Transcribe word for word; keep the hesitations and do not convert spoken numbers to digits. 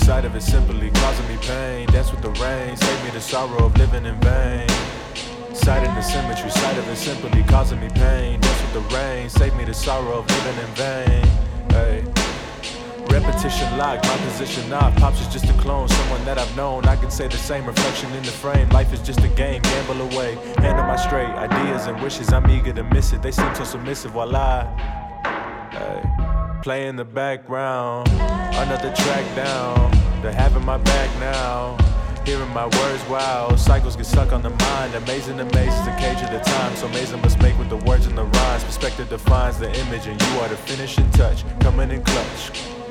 sight of it simply causing me pain. Dance with the rain, save me the sorrow of living in vain. Sight in the symmetry, sight of it simply causing me pain. Dance with the rain, save me the sorrow of living in vain. Hey. Repetition locked, my position off. Pops is just a clone, someone that I've known. I can say the same reflection in the frame. Life is just a game, gamble away. Hand on my straight, ideas and wishes, I'm eager to miss it. They seem so submissive while I hey, play in the background. Another track down, they're having my back now. Hearing my words, wow, cycles get stuck on the mind. Amazing amazes the cage of the time. So amazing must make with the words and the rhymes. Perspective defines the image and you are the finishing touch. Coming in clutch.